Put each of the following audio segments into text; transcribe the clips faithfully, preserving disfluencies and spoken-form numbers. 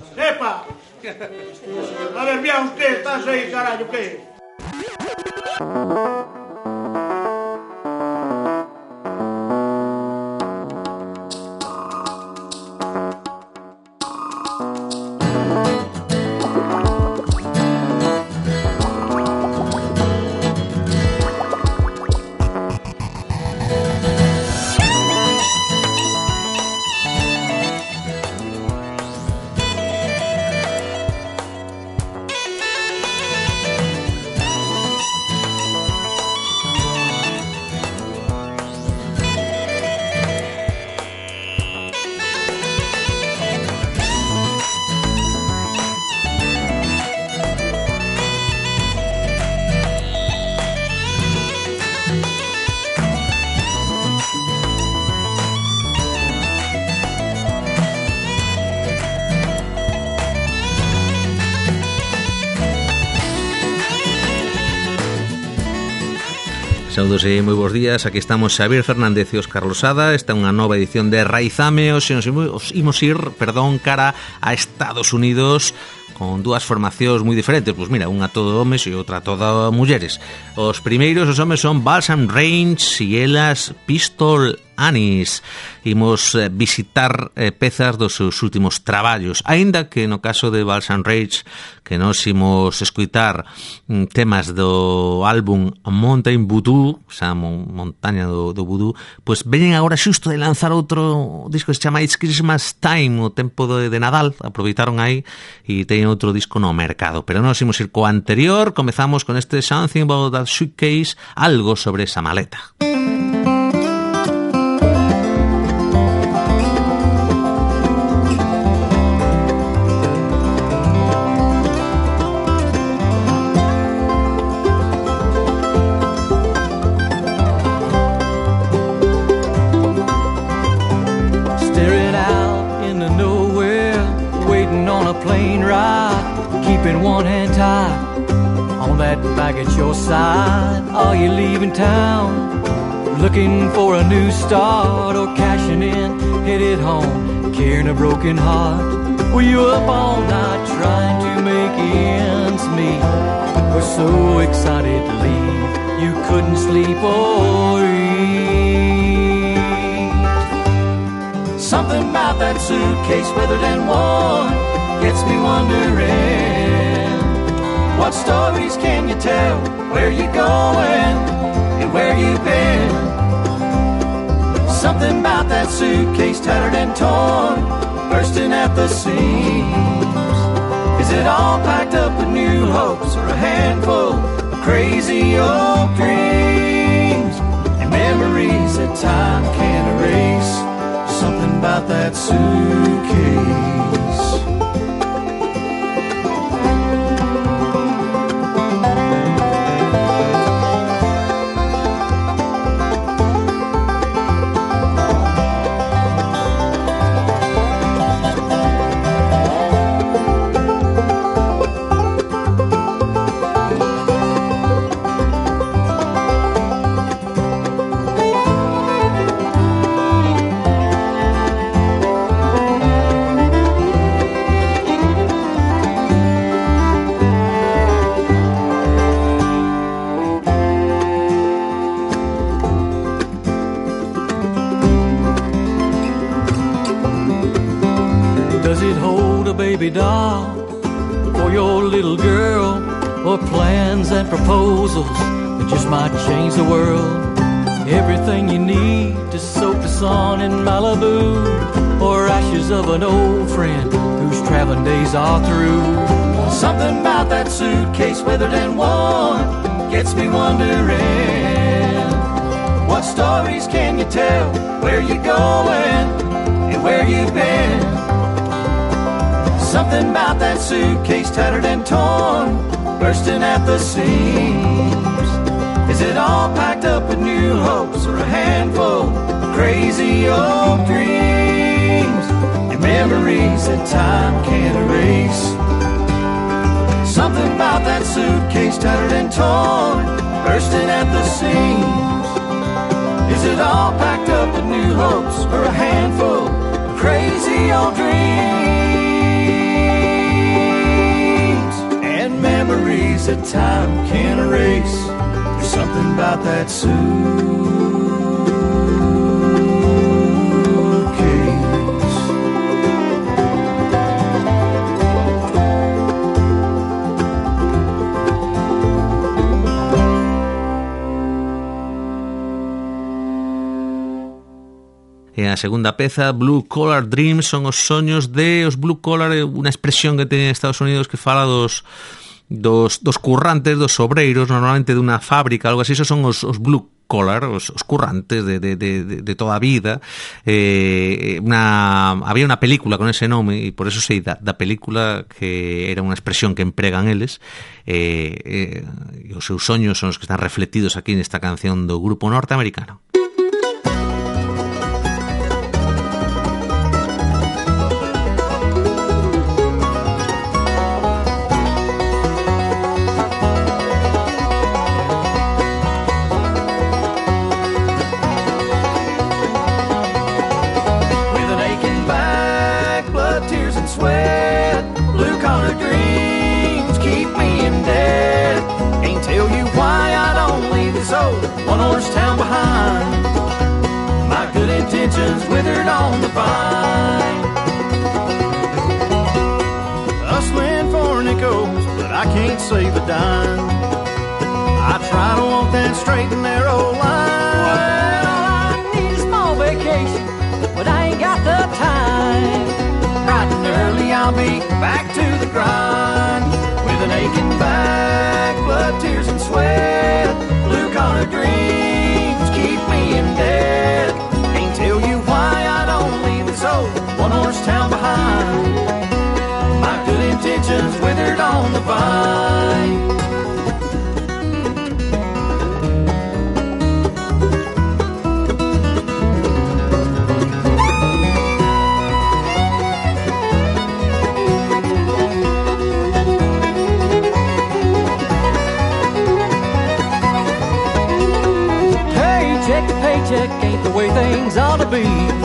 ¡Epa! A ver, vea usted, estás aí, carallo, que? Saúdos e moi bons días, aquí estamos Xavier Fernández e Óscar Losada. Esta é unha nova edición de Raizame. Hoxe nos imos ir, perdón, cara a Estados Unidos con dúas formacións moi diferentes. Pois mira, unha todo homes e outra toda mulleres. Os primeiros, os homes, son Balsam Range e elas Pistol Annis. Imos eh, visitar eh, pezas dos seus últimos traballos, aínda que no caso de Balsam Range, que nos imos escuitar mm, temas do álbum Mountain Voodoo, xa montaña do, do voodoo, pois veñen agora xusto de lanzar outro disco que se chama It's Christmas Time, o tempo de, de Nadal, aproveitaron aí e teñen outro disco no mercado. Pero nos imos ir co anterior, comezamos con este Something About That Suitcase, algo sobre esa maleta. Keeping one hand tied on that bag at your side. Are you leaving town, looking for a new start, or cashing in, headed home, carrying a broken heart? Were you up all night trying to make ends meet? Were so excited to leave you couldn't sleep or eat. Something about that suitcase, weathered and worn, gets me wondering, what stories can you tell? Where you going and where you been? Something about that suitcase, tattered and torn, bursting at the seams. Is it all packed up with new hopes, or a handful of crazy old dreams and memories that time can't erase? Something about that suitcase. Baby doll for your little girl, or plans and proposals that just might change the world? Everything you need to soak the sun in Malibu, or ashes of an old friend whose traveling days are through. Something about that suitcase, weathered and worn, gets me wondering, what stories can you tell? Where you going and where you been? Something about that suitcase, tattered and torn, bursting at the seams. Is it all packed up with new hopes, or a handful of crazy old dreams and memories that time can't erase? Something about that suitcase, tattered and torn, bursting at the seams. Is it all packed up with new hopes, or a handful of crazy old dreams time can't erase. There's something about that suitcase. E a segunda peza, Blue Collar Dreams, son os soños de os Blue Collar, unha expresión que ten en Estados Unidos que fala dos dos, dos currantes, dos obreiros, normalmente de unha fábrica, algo así. Esos son os, os Blue Collar, os, os currantes de, de, de, de toda a vida. Eh, una, había unha película con ese nome e por eso sei da, da película, que era unha expresión que empregan eles. Eh, eh, e os seus soños son os que están refletidos aquí nesta canción do grupo norteamericano. Withered on the vine, hustling for nickels, but I can't save a dime. I try to walk that straight and narrow line. Well, I need a small vacation, but I ain't got the time. Bright and early I'll be back to the grind, with an aching back, blood, tears and sweat. Blue collar dreams keep me in debt. Can't tell you why I don't leave this old one horse town behind. My good intentions withered on the vine. Paycheck to paycheck ain't the way things ought to be.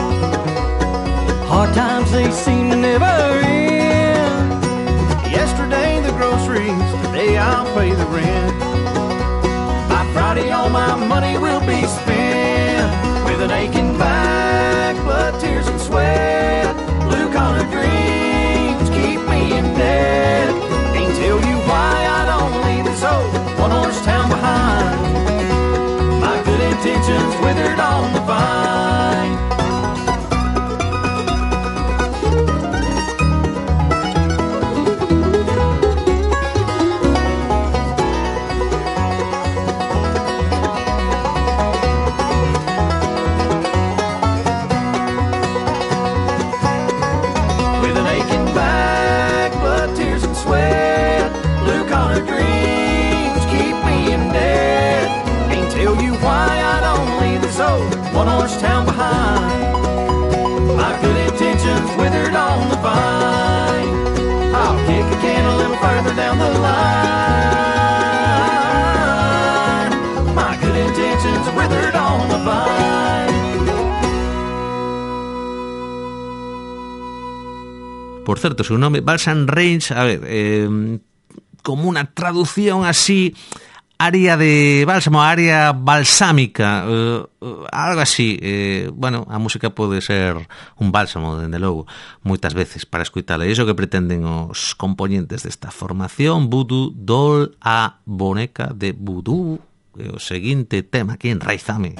Hard times, they seem to never end. Yesterday the groceries, today I'll pay the rent. By Friday all my money will be spent. With an aching back, blood, tears and sweat. Blue collar dreams keep me in debt. Can't tell you why I don't leave this old one horse town behind. My good intentions withered on the vine. With an aching back, blood, tears and sweat. Blue collar dreams keep me in debt. Can't tell you why I don't leave this old one horse town behind. My good intentions withered on the vine. I'll kick a can a little further down the line. My good intentions withered on the vine. Por certo, seu nome, Balsam Range, a ver, eh, como unha traducción así, área de bálsamo, área balsámica, eh, algo así. Eh, bueno, a música pode ser un bálsamo, dende logo, moitas veces para escuitala. E iso que pretenden os componentes desta formación, Voodoo Doll, a boneca de Voodoo. E o seguinte tema aquí en Raizame.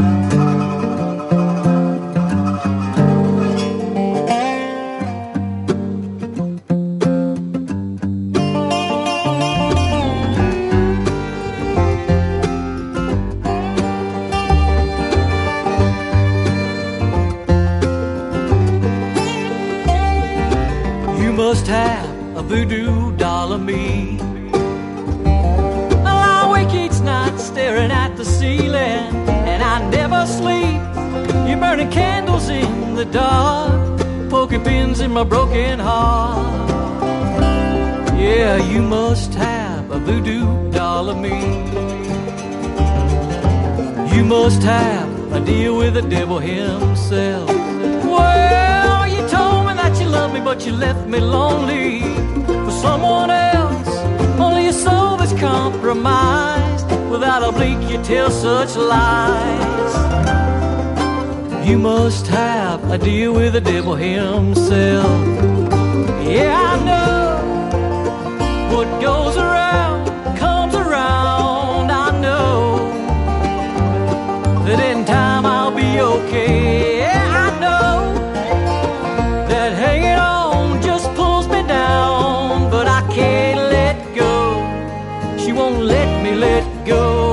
Must have a voodoo doll of me. Well, I wake each night staring at the ceiling, and I never sleep. You're burning candles in the dark, poking pins in my broken heart. Yeah, you must have a voodoo doll of me. You must have a deal with the devil himself. Well, you told me that you loved me, but you left me lonely for someone else. Only a soul that's come how bleak you tell such lies. You must have a deal with the devil himself. Yeah, I know what goes around comes around. I know that in time I'll be okay. Yeah, I know that hanging on just pulls me down, but I can't let go. She won't let me let go.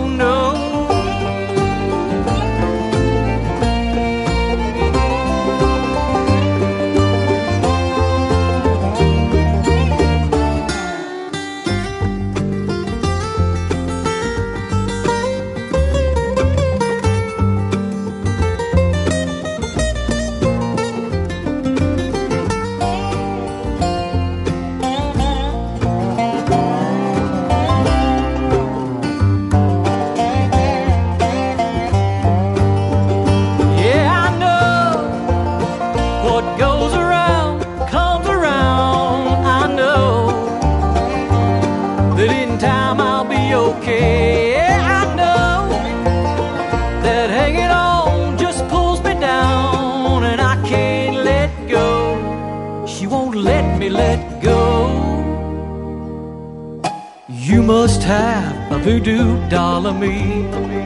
You must have a voodoo doll of me.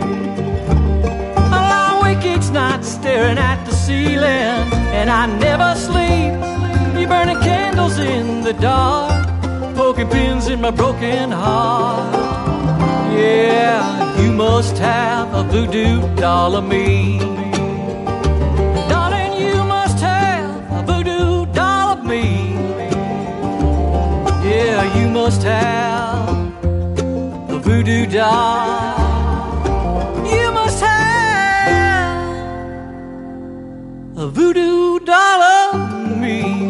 I lie awake each night staring at the ceiling, and I never sleep. You're burning candles in the dark, poking pins in my broken heart. Yeah, you must have a voodoo doll of me. Darling, you must have a voodoo doll of me. Yeah, you must have a voodoo doll. You must have a voodoo doll of me.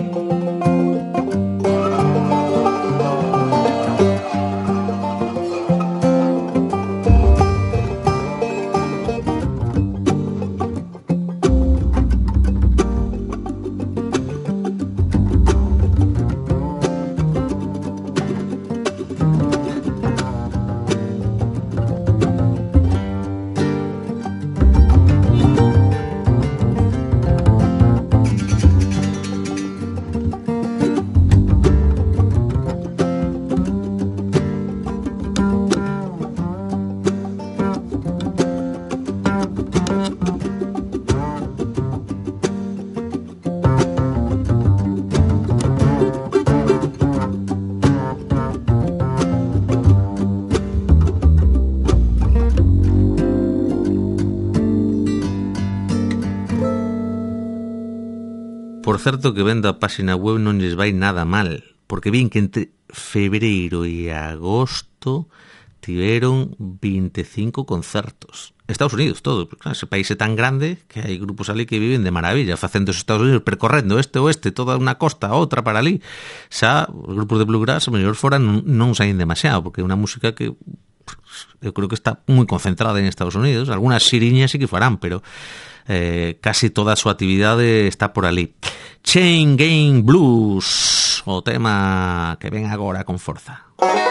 Por certo que vendo a páxina web non lles vai nada mal, porque vin que entre febreiro e agosto tiveron veinticinco concertos. Estados Unidos, todo, porque claro, ese país é tan grande que hai grupos ali que viven de maravilla, facendo os Estados Unidos, percorrendo este ou este, toda unha costa, outra para ali. Xa, os grupos de bluegrass, a mellor fora non, non saen demasiado, porque é unha música que eu creo que está moi concentrada en Estados Unidos. Algunas xiriñas sí que farán, pero eh, casi toda a súa actividade está por ali. Chain Gang Blues, o tema que ven agora con forza.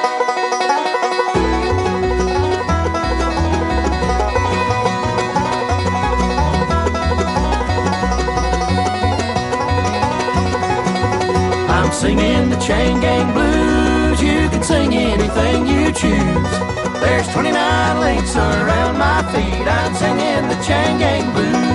I'm singing the Chain Gang Blues. You can sing anything you choose. There's twenty-nine links around my feet. I'm singing the Chain Gang Blues.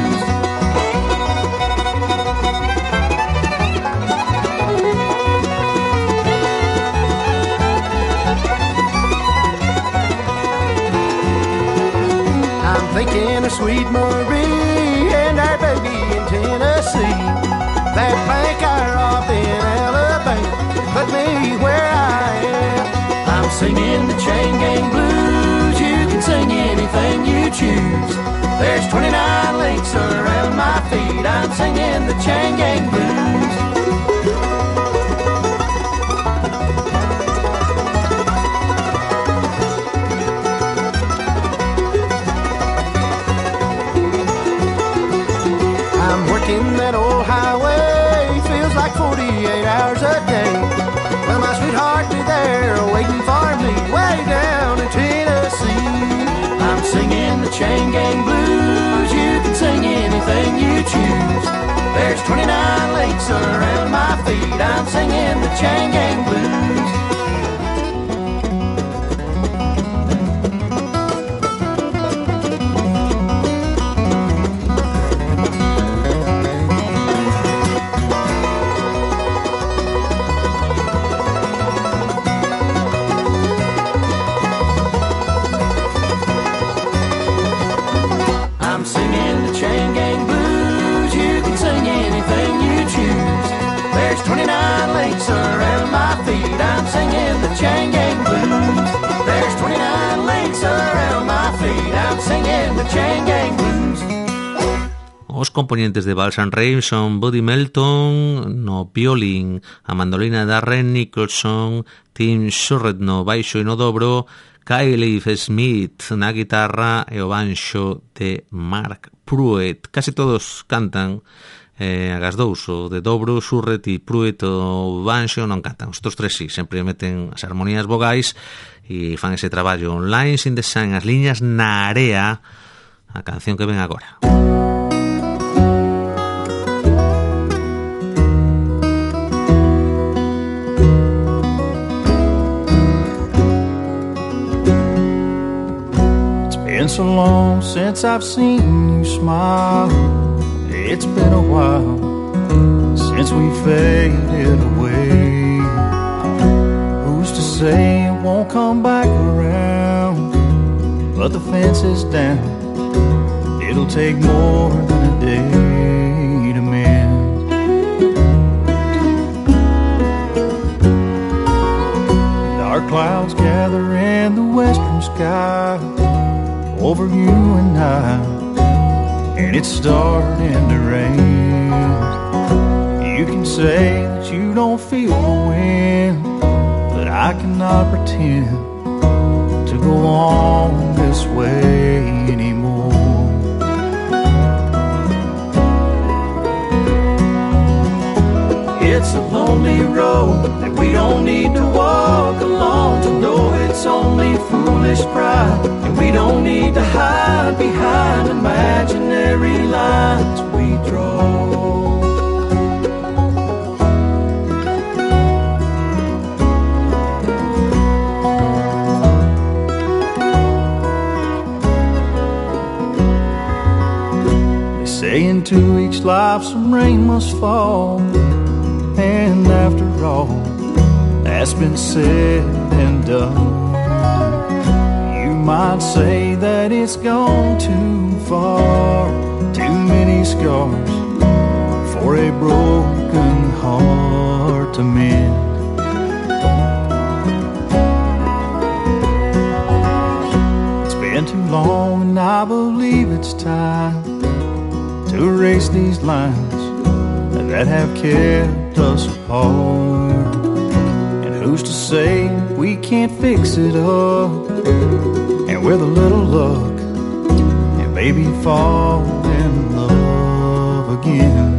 I'm thinking of Sweet Marie and our baby in Tennessee. That bank I robbed in Alabama put me where I am. I'm singing the Chain Gang Blues. You can sing anything you choose. There's twenty-nine links around my feet. I'm singing the Chain Gang Blues. I'm working that old highway, feels like forty-eight hours a day. Well, my sweetheart be there waiting for me way down in Tennessee. choose. There's twenty-nine lakes around my feet. I'm singing the Chain Gang Blues. twenty-nine lakes around my feet. I'm singing the Chain Gang Blues. There's twenty-nine lakes around my feet. I'm singing the Chain Gang Blues. Os componentes de Balsam Range son Buddy Melton no violín, a mandolina Darren Nicholson, Tim Surrett no baixo e no dobro, Kyle Smith na guitarra e o banxo de Mark Pruitt. Casi todos cantan eh, agas dous, o de dobro, Surrett e Pruitt o banxo non cantan, os outros tres sí, sempre meten as armonías vogais e fan ese traballo. Lines in the Sand, as liñas na area, a canción que ven agora. It's been so long since I've seen you smile. It's been a while since we faded away. Who's to say it won't come back around? But the fence is down. It'll take more than a day to mend. Dark clouds gather in the western sky over you and I, and it's starting to rain. You can say that you don't feel the wind, but I cannot pretend to go on this way anymore. It's a lonely road that we don't need to walk along to know it's only foolish pride, and we don't need to hide behind imaginary lines we draw. They say into each life some rain must fall, and after all that's been said and done, you might say that it's gone too far. Too many scars for a broken heart to mend. It's been too long and I believe it's time to erase these lines that have kept us apart. And who's to say we can't fix it up, and with a little luck and maybe fall in love again.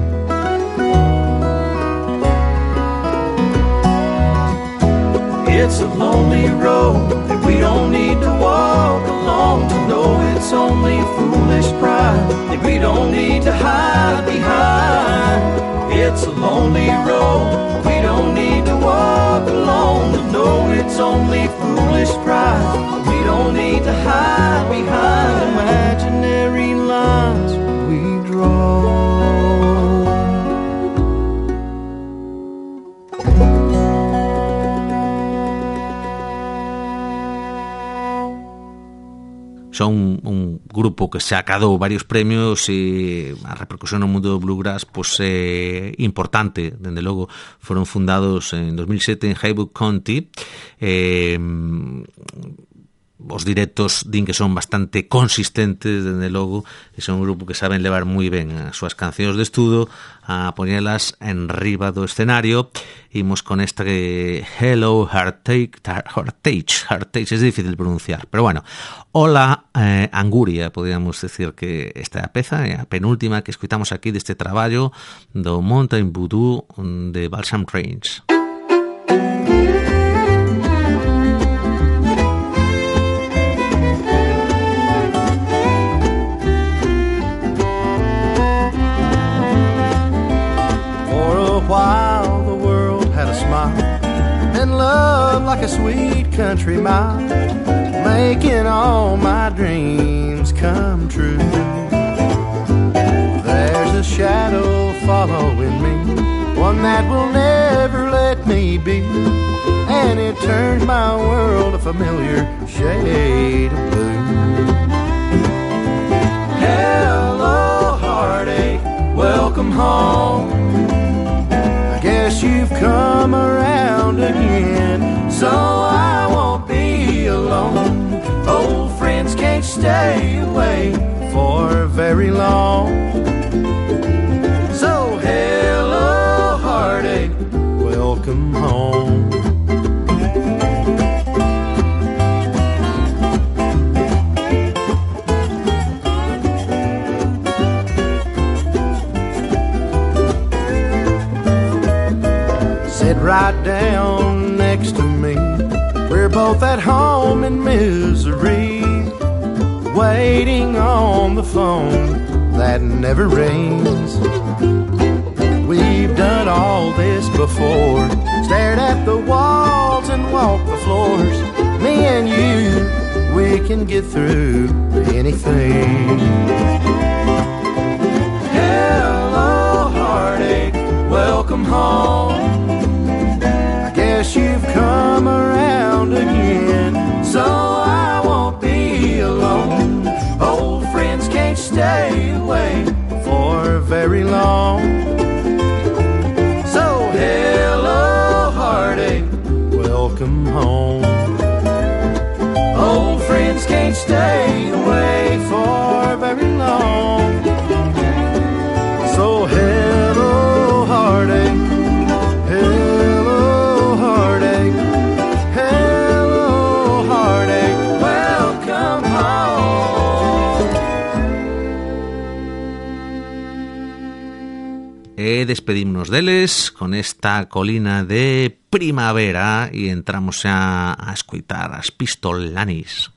It's a lonely road that we don't need to walk along to know it's only foolish pride that we don't need to hide behind. It's a lonely road we don't need to walk alone to know it's only foolish pride. We don't need to hide behind imaginary lines we draw. Son un grupo que se acadou varios premios e a repercusión no mundo do bluegrass pois é importante, dende logo foron fundados en dos mil sete en Haywood County. eh, os directos din que son bastante consistentes, dende logo, e son un grupo que saben levar moi ben as súas cancións de estudo a poñelas en riba do escenario. Imos con esta que Hello Heartache, Heartache, Heartache, es difícil pronunciar, pero bueno, Hola eh, Anguria, podríamos decir que esta é a peza, é a penúltima que escuitamos aquí deste traballo do Mountain Voodoo de Balsam Range. like a sweet country mile, making all my dreams come true. There's a shadow following me, one that will never let me be, and it turns my world a familiar shade of blue. Hello, heartache, welcome home. I guess you've come around again, so I won't be alone. Old friends can't stay away for very long. So hello, heartache, welcome home. Sit right down next to me. We're both at home in misery, waiting on the phone that never rings. We've done all this before, stared at the walls and walked the floors. Me and you, we can get through anything. Hello, heartache, welcome home. I guess you've come around again, so I won't be alone. Old friends can't stay away for very long. So hello, heartache, welcome home. Old friends can't stay away for very long. So hello, heartache, hello, heartache, hello, heartache, welcome home. E despedimos deles con esta colina de primavera e entramos a, a escoitar as Pistolanis.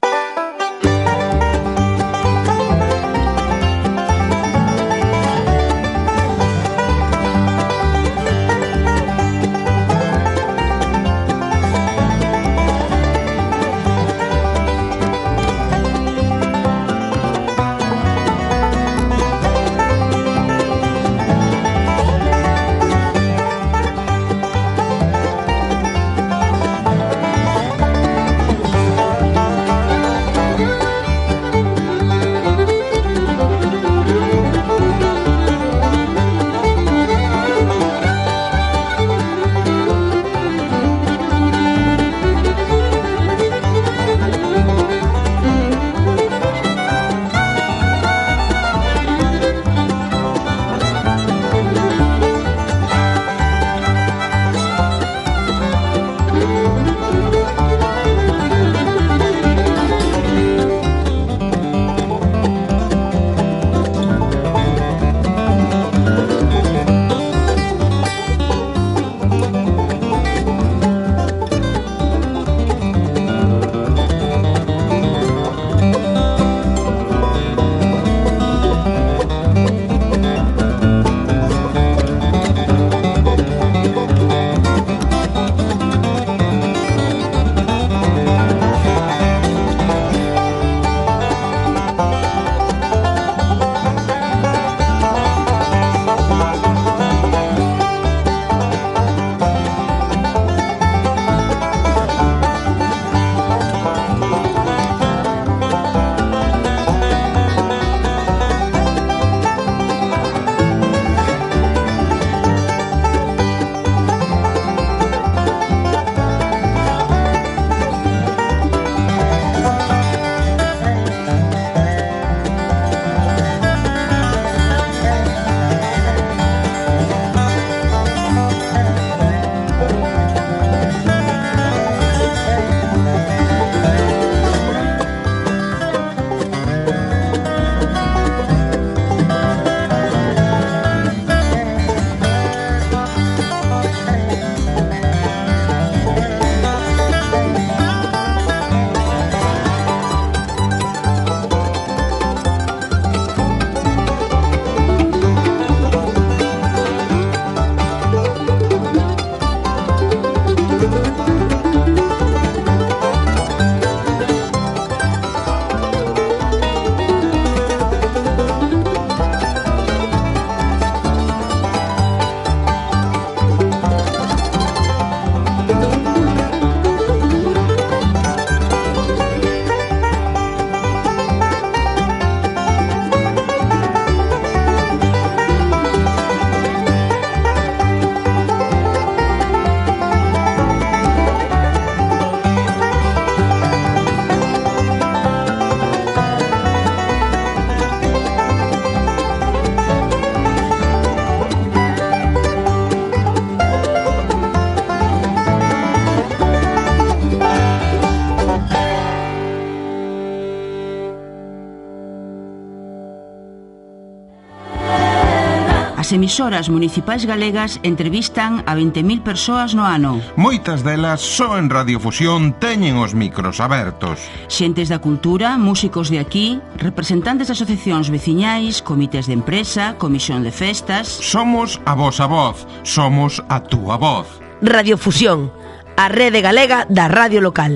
As emisoras municipais galegas entrevistan a vinte mil persoas no ano. Moitas delas só en Radiofusión teñen os micros abertos. Xentes da cultura, músicos de aquí, representantes de asociacións veciñais, comités de empresa, comisión de festas. Somos a vosa voz, somos a túa voz. Radiofusión, a rede galega da radio local.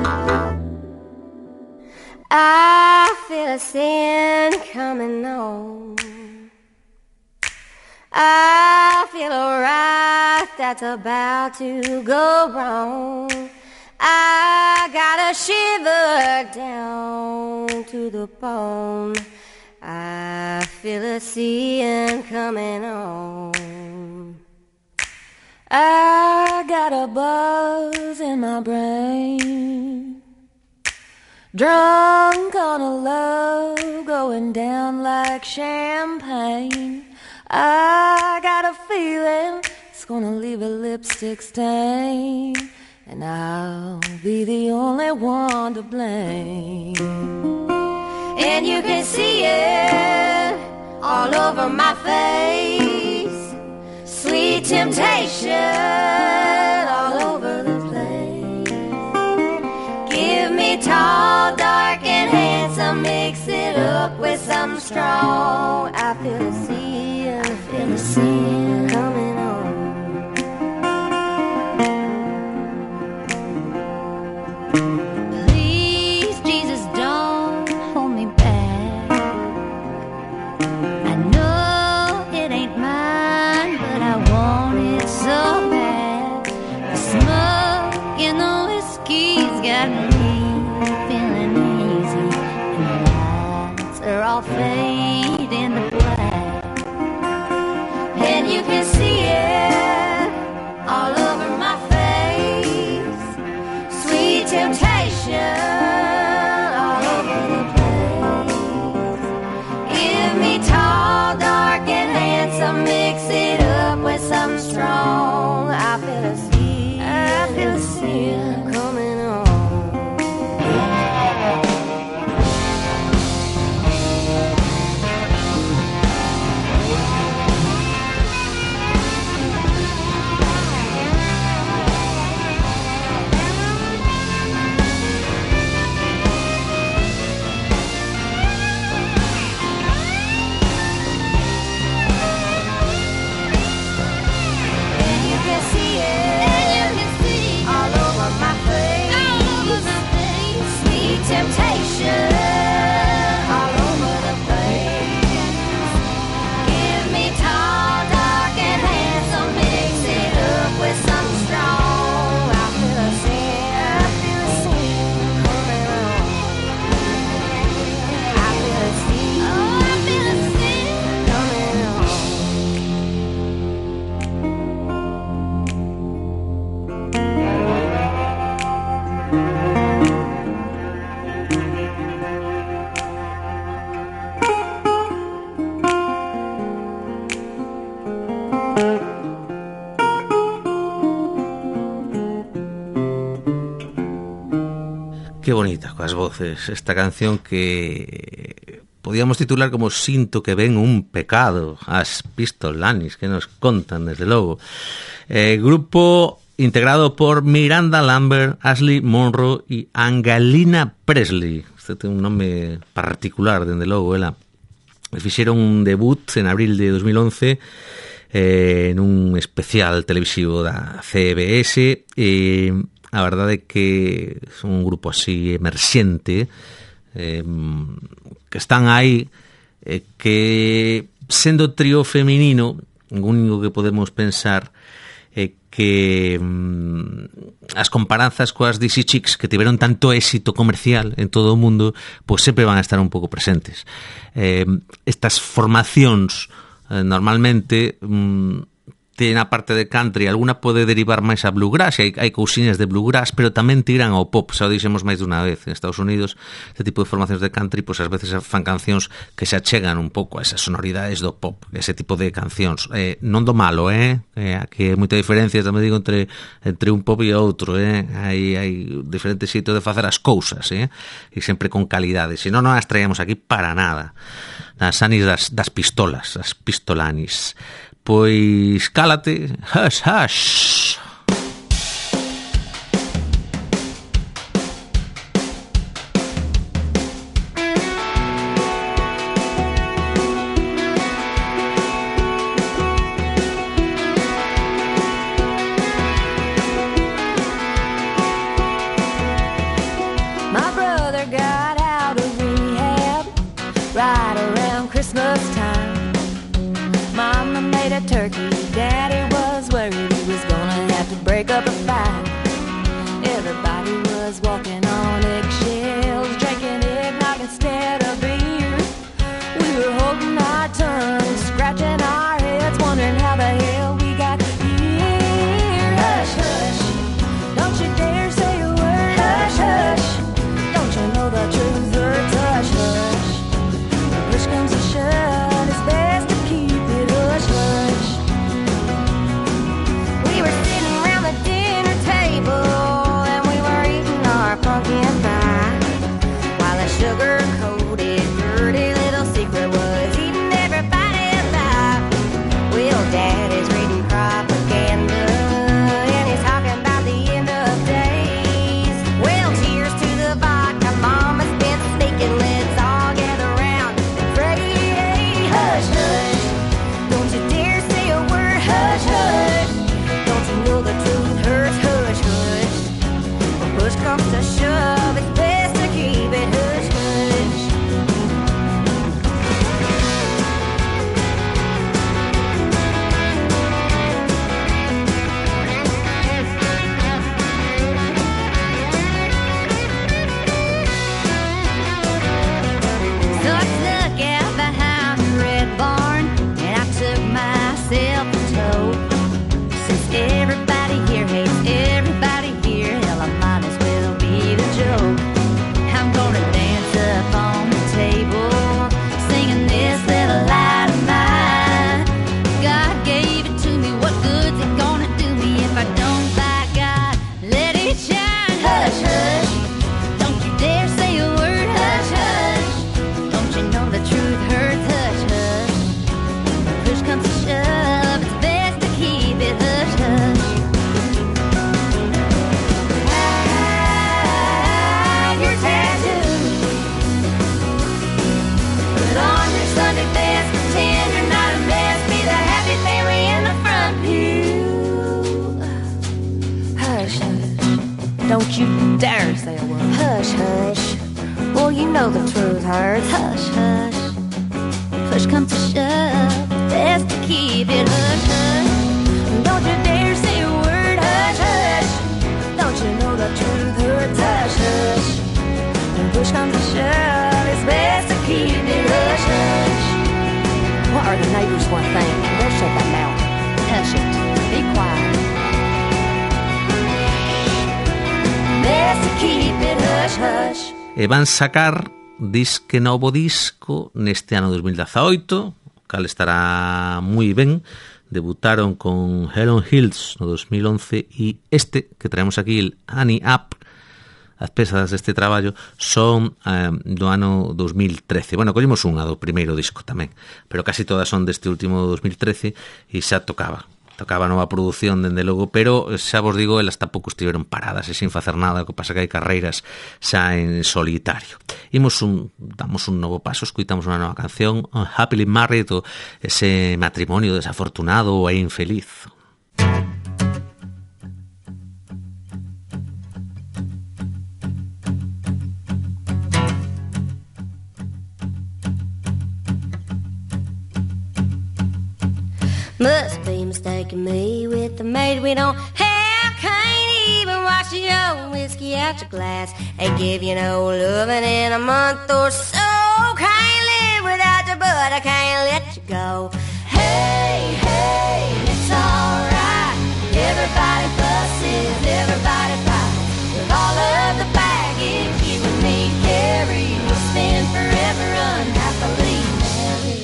I feel a sin coming on. I feel a wrath that's about to go wrong. I got a shiver down to the bone. I feel a sin coming on. I got a buzz in my brain. Drunk on a love going down like champagne. I got a feeling it's gonna leave a lipstick stain, and I'll be the only one to blame. And you can see it all over my face. Sweet temptation all over the place. Give me tall, dark, and handsome. Mix it up with some strong. I feel a sin, I feel a sin coming on. Please, Jesus, don't hold me back. I know it ain't mine, but I want it so bad. The smoke in the whiskey's got me feeling easy, and the lights are all fading to black. And you can see it all over my face. Sweet temptation all over the place. Give me tall, dark, and handsome. Mix it up with some strong. I feel a sin, I feel a sin coming on. Temptation all over the place. Give me tall, dark, and handsome. Mix it up with some strong. I feel a sin, I feel a sin coming on. I feel a sin, oh, I feel a sin coming on. Qué bonita coas voces esta canción que podíamos titular como Sinto que ven un pecado. As Pistolanis que nos contan desde logo. Eh, grupo integrado por Miranda Lambert, Ashley Monroe e Angelina Presley. Este ten un nome particular, dende logo, ela. Fixeron un debut en abril de dos mil once eh, en un especial televisivo da C B S. E a verdade é que son un grupo así emerxente, eh, que están aí, eh, que sendo trío feminino, o único que podemos pensar é que mm, as comparanzas coas D C Chicks, que tiveron tanto éxito comercial en todo o mundo, pois sempre van a estar un pouco presentes. Eh, estas formacións eh, normalmente mm, ten a parte de country, alguna pode derivar máis a bluegrass, hai, hai cousiñas de bluegrass, pero tamén tiran ao pop, xa o dixemos máis dunha vez. En Estados Unidos, este tipo de formacións de country, pois ás veces fan cancións que se achegan un pouco a esas sonoridades do pop, ese tipo de cancións. Eh, non do malo, eh? eh aquí hai moita diferencia, tamén digo, entre, entre un pop e outro, eh? Hai, hai diferentes xeitos de facer as cousas, eh? E sempre con calidade, senón non as traíamos aquí para nada. das anis das, das pistolas, as pistolanis. Pois cálate, hush, hush. Turkey, Daddy was worried he was gonna have to break up a fight. Everybody was walking on eggshells, drinking eggnog instead of beer. We were holding our tongues, scratching our heads, wondering how the hell we got here. Hush, hush, don't you dare say a word. Hush, hush, don't you know the truth hurts. Hush, hush, when push comes to shove, it's best to keep it hush, hush. We were sitting around the dinner table and we were eating our pumpkin pie, while a sugar-coated, dirty little secret was eating everybody alive. Well, Daddy's reading propaganda and he's talking about the end of days. Well, cheers to the vodka Mama's been sneaking. Let's all gather around and pray. Hush, hush, don't you dare say a word. Hush, hush, don't you know the truth hurts. Hush, hush, when push comes to shove, it's best to keep it hush, hush. So I snuck out behind the red barn and I took myself a tow. Since everybody here hates everybody here, hell, I might as well be the joke. I'm gonna dance up on the table, singing this little light of mine. God gave it to me, what good's it gonna do me if I don't by God let it shine? Hush, hush, don't you dare say a word. Hush, hush, don't you know the truth hurts. Hush, hush, when push comes to shove, it's best to keep it hush, hush. Hide your tattoo, put on your Sunday best, pretend you're not a mess, be the happy family in the front pew. Hush, hush, don't you dare say a word. Hush, hush, well, you know the truth hurts. Hush, hush, push comes to shove, best to keep it hush, hush. Don't you dare say a word. Hush, hush, don't you know the truth hurts. Hush, hush, when push comes to shove, it's best to keep it hush, hush. What are the neighbors going to think? They'll shut that mouth. Hush it, be quiet. Best to keep it hush, hush. E van sacar disque novo disco neste ano dos mil dezaoito, o cal estará moi ben. Debutaron con Hell on Hills no dos mil once e este que traemos aquí, el Honey Up, as pezas deste traballo son eh, do ano dos mil trece. Bueno, collemos unha do primeiro disco tamén, pero casi todas son deste último dos mil trece e xa tocaba. Tocaba nova produción, dende logo, pero xa vos digo, elas tampouco estiveron paradas e sin facer nada, o que pasa que hai carreiras xa en solitario. Imos un, damos un novo paso, escuitamos unha nova canción, Happily Married, o ese matrimonio desafortunado e infeliz. Must be mistaking me with the maid we don't have. Can't even wash your own whiskey out your glass and give you no loving in a month or so. Can't live without you, but I can't let you go. Hey, hey, it's alright. Everybody fusses, everybody fights. With all of the baggage you and me carry, we'll spend forever unhappily married.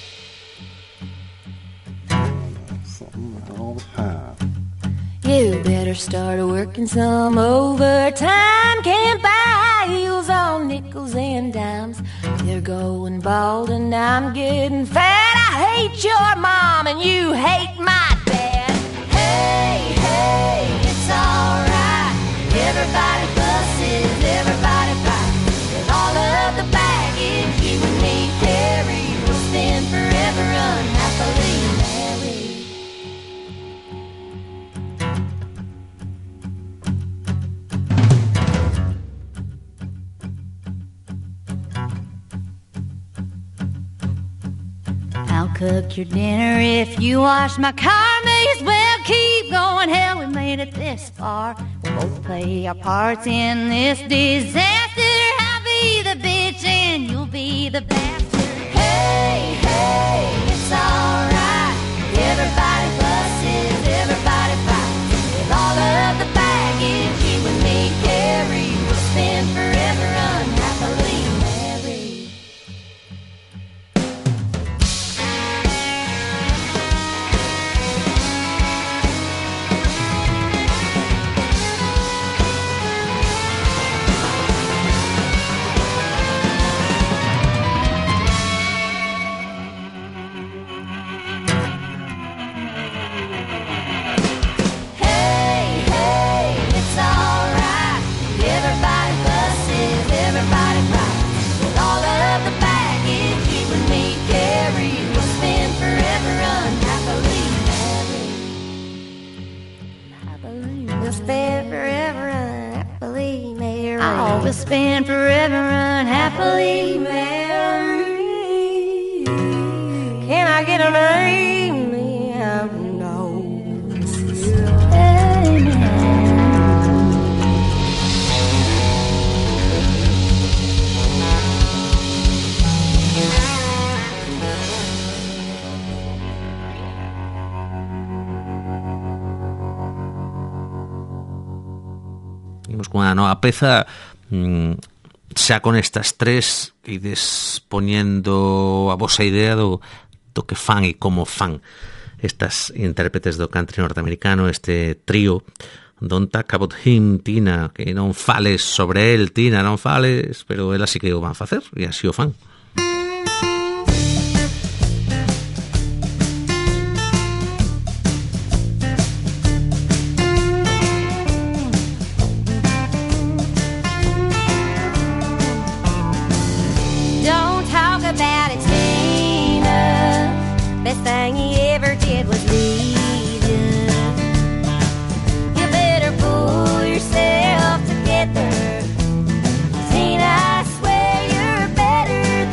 You better start working some overtime. Can't buy heels on nickels and dimes. They're going bald and I'm getting fat. I hate your mom and you hate my dad. Hey, hey, it's alright. Everybody fusses, everybody fights. With all of the baggage you and me carry, we'll spend forever unhappily married. I'll cook your dinner if you wash my car. May as well keep going. Hell, we made it this far. We'll both play our parts in this disaster. I'll be the bitch and you'll be the bastard. Hey, hey, it's alright. Everybody fusses, everybody fights. With all of the baggage you and me carry, we'll spend forever unhappily married. We'll spend forever unhappily married. Can I get an amen? No. Amen. Imos cunha nova peza, xa con estas tres ides poñendo a vosa idea do, do que fan e como fan estas intérpretes do country norteamericano, este trío Don't Talk About Him, Tina, que non fales sobre el, Tina, non fales, pero elas sí que o van facer e así o fan. Best thing he ever did was leave you. You better pull yourself together. Tina, I swear you're better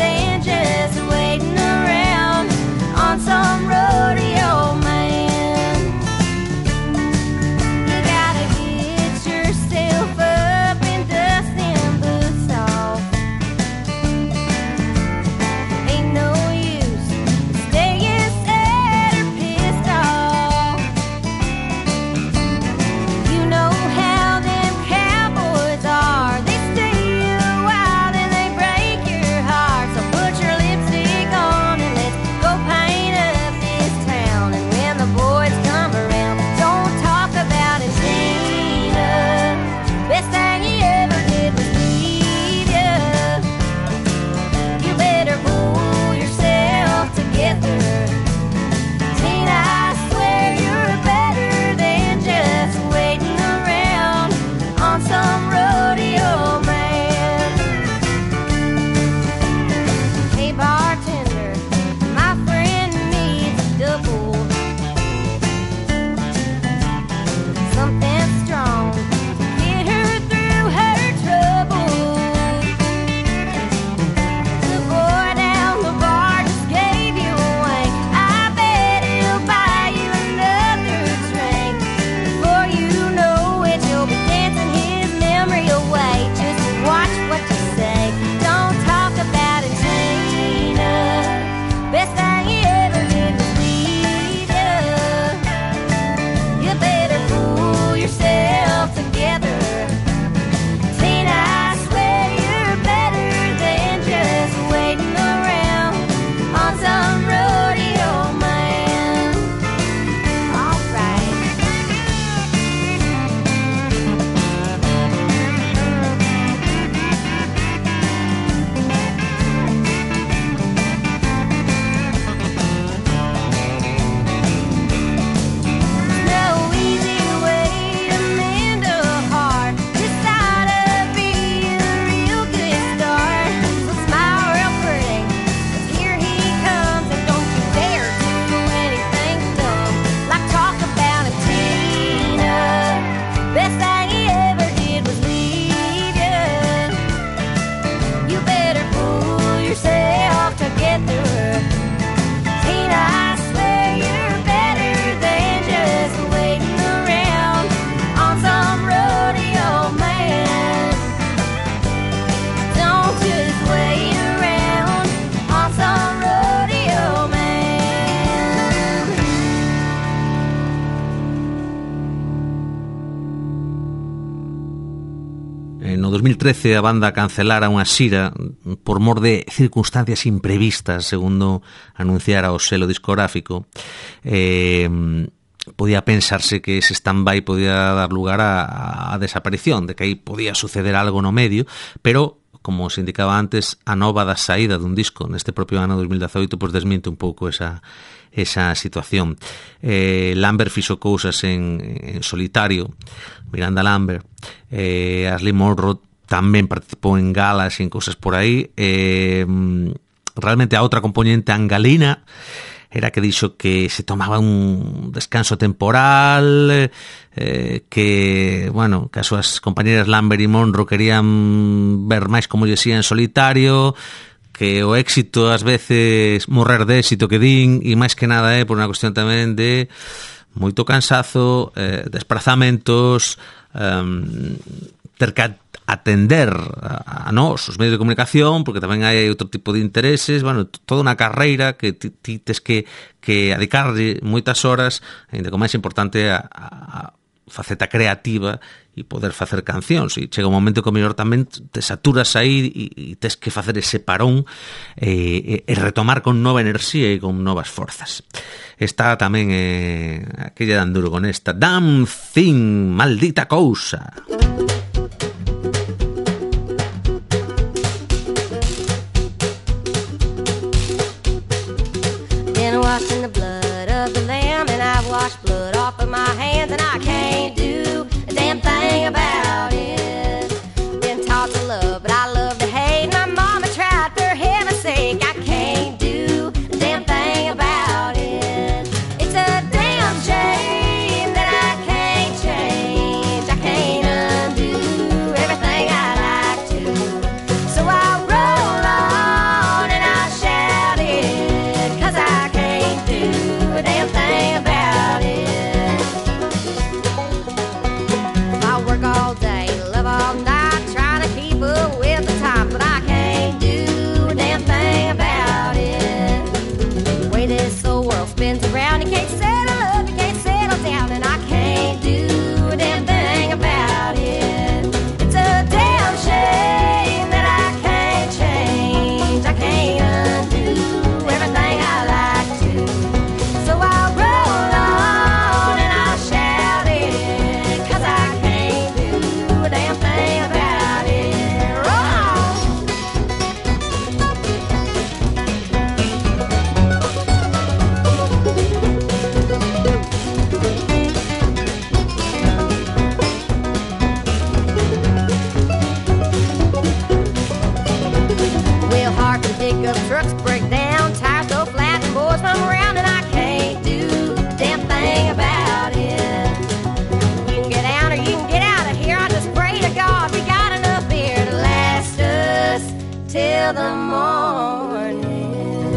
No dos mil trece a banda cancelara unha xira por mor de circunstancias imprevistas, segundo anunciara o selo discográfico. Eh, podía pensarse que ese stand-by podía dar lugar a, a desaparición, de que aí podía suceder algo no medio, pero, como se indicaba antes, a nova da saída dun disco neste propio ano dos mil dezaoito pois desmiente un pouco esa esa situación. Eh, Lambert fixo cousas en, en solitario, Miranda Lambert, eh, Ashley Monroe tamén participou en galas e en cousas por aí. Eh, realmente a outra componente angalina era que dixo que se tomaba un descanso temporal, eh, que, bueno, que as súas compañeras Lambert e Monroe querían ver máis como lle xía en solitario, que o éxito ás veces morrer de éxito que din, e máis que nada é por unha cuestión tamén de moito cansazo, eh, desprazamentos, eh, ter que atender a, a nós, os medios de comunicación, porque tamén hai outro tipo de intereses, bueno, toda unha carreira que ti, ti tes que, que dedicarlle moitas horas, ainda que o máis importante a, a faceta creativa e poder facer cancións, e chega un momento que o mellor tamén te saturas aí e, e tes que facer ese parón e, e retomar con nova enerxía e con novas forzas. Está tamén eh, aquella dan duro con esta Damn Thing, maldita cousa. Been washing the blood of the lamb, and I've washed blood off of my hands, and I can't do a damn thing about it. Been taught to love, but I love to hate. My mama tried, for heaven's sake, I can't do a damn thing about it. It's a damn shame that I can't change. I can't undo everything I like to. So I roll on and I shout it, 'cause I can't do a damn thing about it. I work all day, love all night, trying to keep up with the times, but I can't do a damn thing about it. The way this whole world spins around, you can't settle up, you can't settle down, and I can't do a damn thing about it. It's a damn shame that I can't change. I can't undo everything I like to. So I roll on and I shout it, 'cause I can't do a damn thing about it. Roll on. Wheel hard to pick up trucks, break down, tires go flat, and boys run around, and I can't do a damn thing about it. You can get out or you can get out of here. I just pray to God we got enough beer to last us till the morning.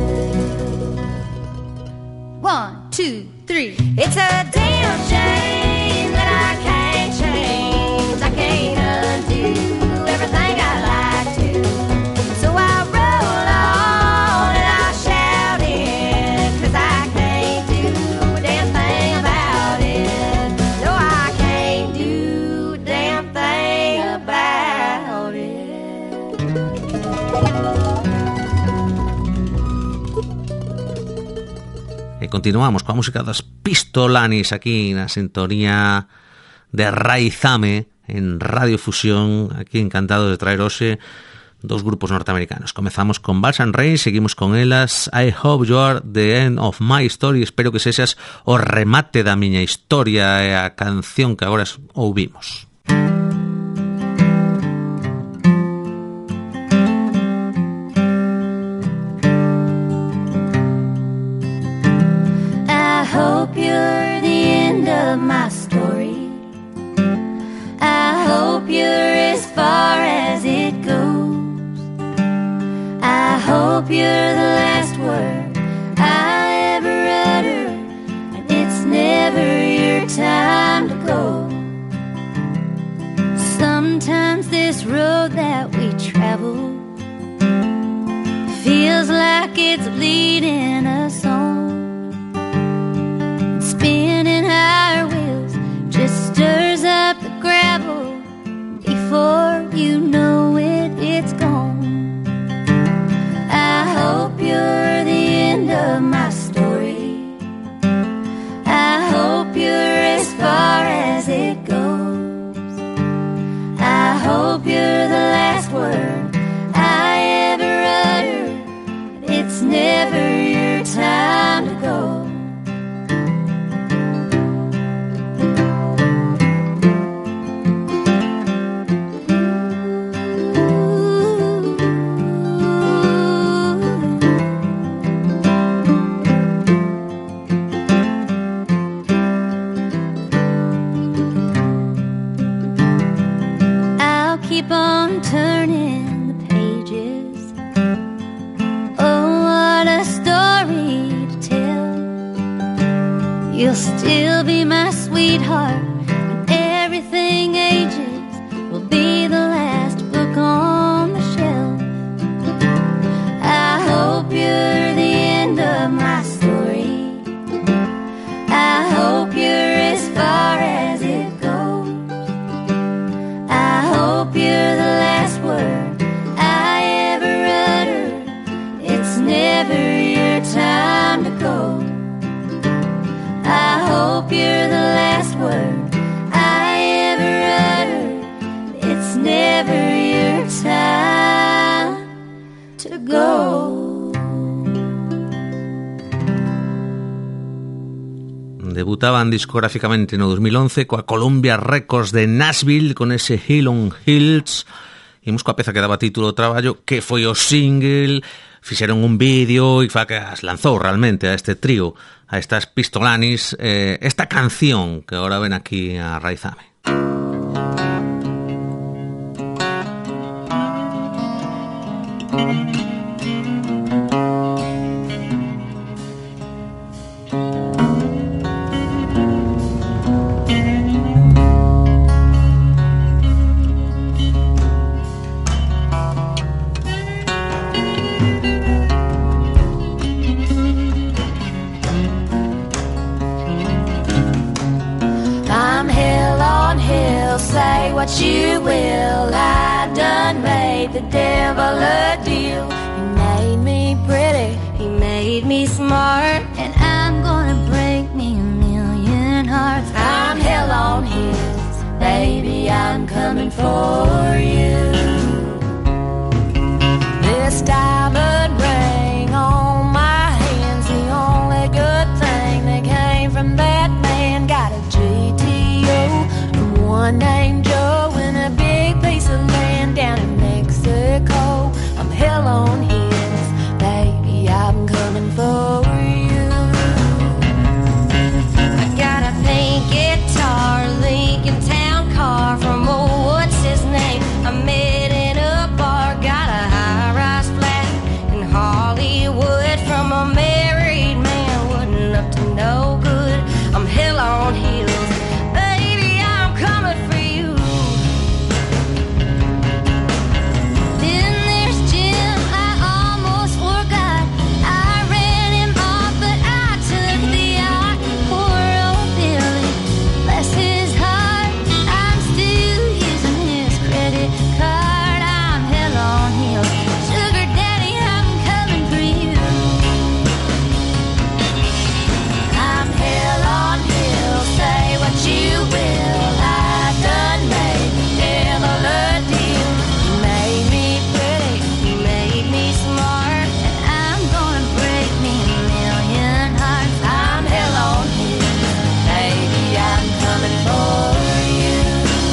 One, two, three. It's a damn shame that I can't change. I can't undo everything I like to. So I roll on and I shout it, 'cause I can't do a damn thing about it. No, I can't do a damn thing about it. E continuamos coa música das Pistolanis aquí na sintonía de Raizame en Radio Fusión, aquí encantados de traer hoxe dos grupos norteamericanos. Comezamos con Vals and Rain, seguimos con elas I Hope You Are the End of My Story. Espero que sexas o remate da miña historia, e a canción que agora ouvimos. I hope you're the end of my story. I hope you're as far as it goes. I hope you're the last word I ever utter, and it's never your time to go. Sometimes this road that we travel feels like it's leading us on. Spinning higher wheels just stirs up the gravel before keep on turning the pages. Oh, what a story to tell. You'll still be my sweetheart when everything ages. Will be the last book on the shelf. I hope you're the end of my story. I hope you're as far as it goes. I hope you're the last word I ever uttered. It's never your time to go. I hope you're the last word I ever uttered. It's never your time to go. Debutaban discográficamente no dos mil once coa Columbia Records de Nashville con ese Hill on Hills. Imos coa peza que daba título ao traballo, que foi o single. Fixeron un vídeo e fa que as lanzou realmente a este trío, a estas Pistolanis, eh, esta canción que agora ven aquí a Raizame. What you will, I done made the devil a deal. He made me pretty, he made me smart, and I'm gonna break me a million hearts. I'm hell on his, baby, I'm coming for you. This diamond ring on my hand's the only good thing that came from that man. Got a G T O from one named Joe in a big piece of land down in Mexico. I'm hell on his, baby, I'm coming for you. I got a pink guitar, Lincoln Town car from oh, what's his name? I met in a bar. Got a high-rise flat in Hollywood from a married man, wasn't up to no good. I'm hell on heels, baby, I'm coming for you. Then there's Jim, I almost forgot. I ran him off, but I took the yacht. Poor old Billy, bless his heart, I'm still using his credit card. I'm hell on heels, sugar daddy, I'm coming for you. I'm hell on heels, say what you will. I done made the devil a deal. He made me pretty, he made me smart, and I'm gonna break me a million hearts. I'm hell on heels, baby, I'm coming for you.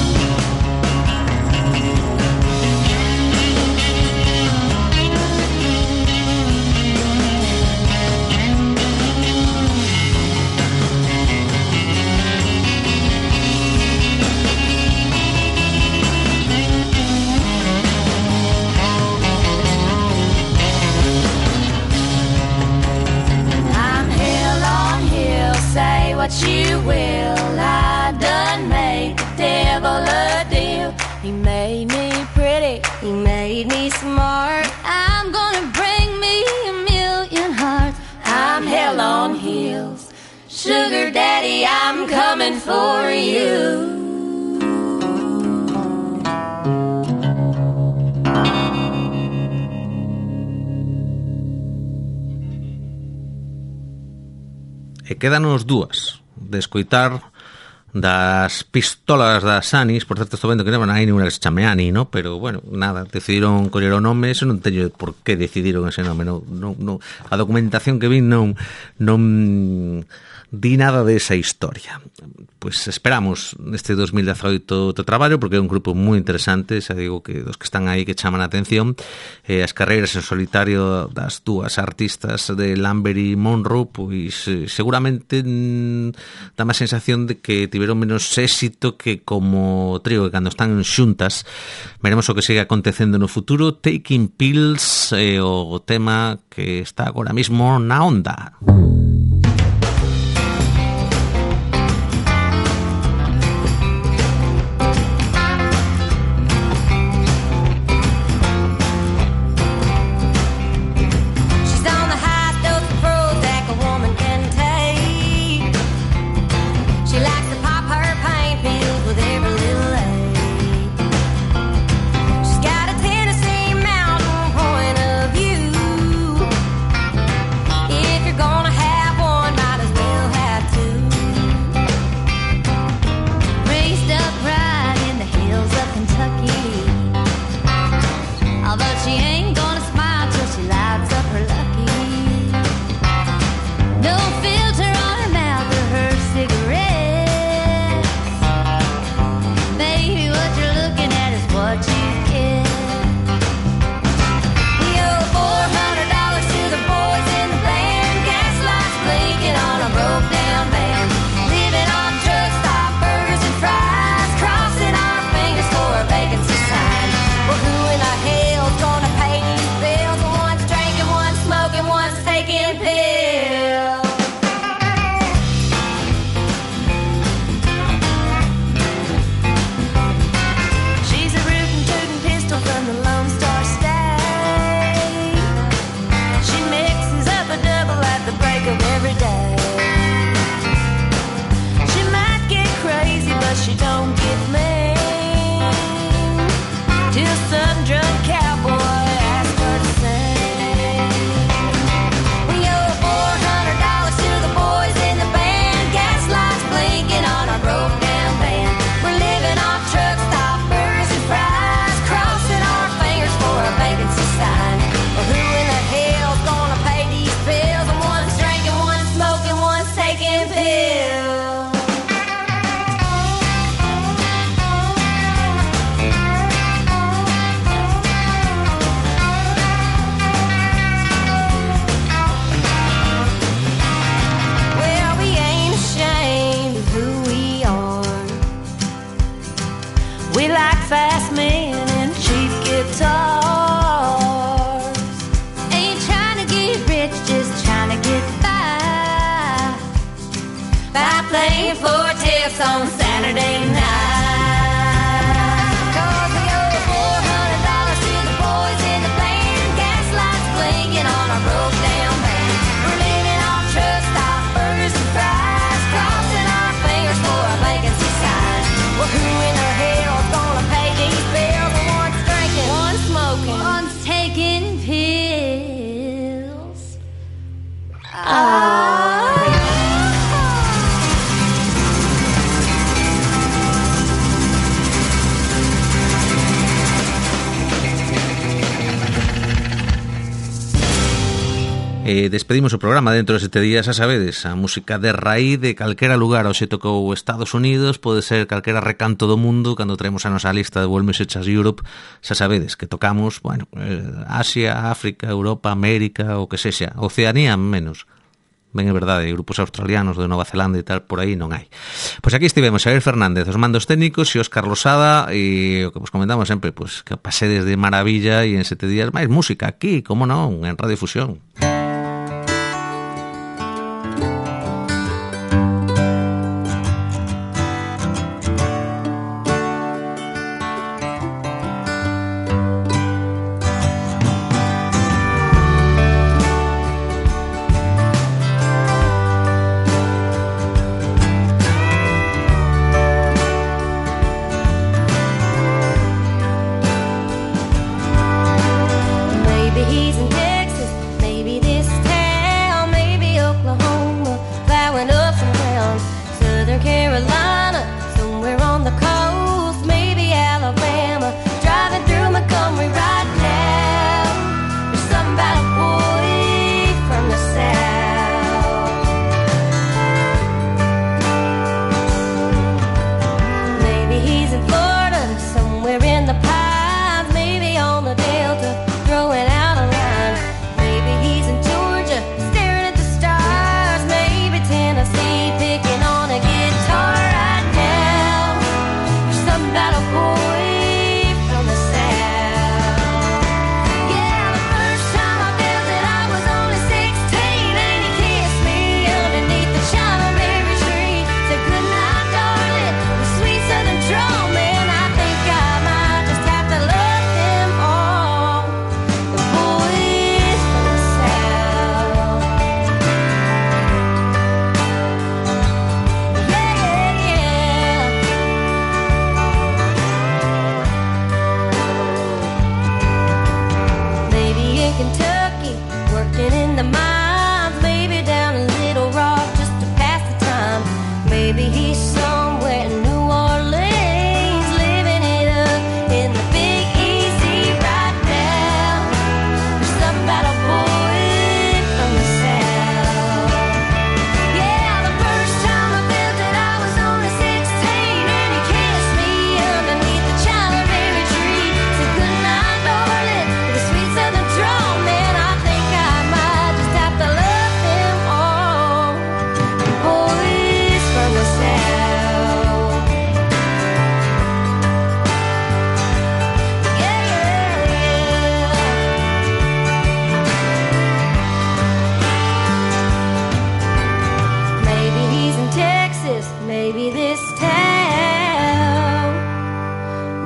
I'm hell on heels, say what you will. I done made the devil a deal. He made me pretty, he made me smart. I'm gonna bring me a million hearts. I'm hell on heels, sugar daddy, I'm coming for you. E quédanos dúas de escoitar das Pistolas das Anis. Por certo, estou vendo que non hai ninguna que se chame Ani, no? Pero, bueno, nada, decidiron coller o nome. Eso non teño por que decidiron ese nome, no, no, no. A documentación que vin non non di nada desa historia. Pois esperamos neste dos mil dezaoito o traballo, porque é un grupo moi interesante, xa digo que dos que están aí que chaman a atención. Eh, as carreiras en solitario das dúas artistas de Lambert e Monroe, pois eh, seguramente mm, dá má sensación de que tiveron menos éxito que como trío, que cando están xuntas. Veremos o que sigue acontecendo no futuro. Taking Pills é eh, o tema que está agora mismo na onda. On Saturday night, 'cause we owe four hundred dollars to the boys in the band, gas lights blinking on our broke down van. We're living off truck stop burgers and fries, crossing our fingers for a vacancy sign. Well, who in the hell's gonna pay these bills? One's drinking, one's smoking, one's taking pills. Ah. Eh, despedimos o programa dentro de sete días, xa sabedes, a música de raíz de calquera lugar. Hoxe tocou Estados Unidos, pode ser calquera recanto do mundo. Cando traemos a nosa lista de World Music Jazz Europe, xa sabedes que tocamos, bueno, eh, Asia, África, Europa, América, o que sexa, Oceanía menos. Ben é verdade, grupos australianos de Nova Zelanda e tal, por aí non hai. Pois aquí estivemos, Xavier Fernández, os mandos técnicos e Óscar Losada, e o que vos comentamos sempre, pois que pasedes de maravilla, e en sete días máis música aquí, como non, en Radio Fusión. Maybe he's in Texas, maybe this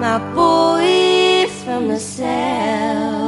my boys from the south.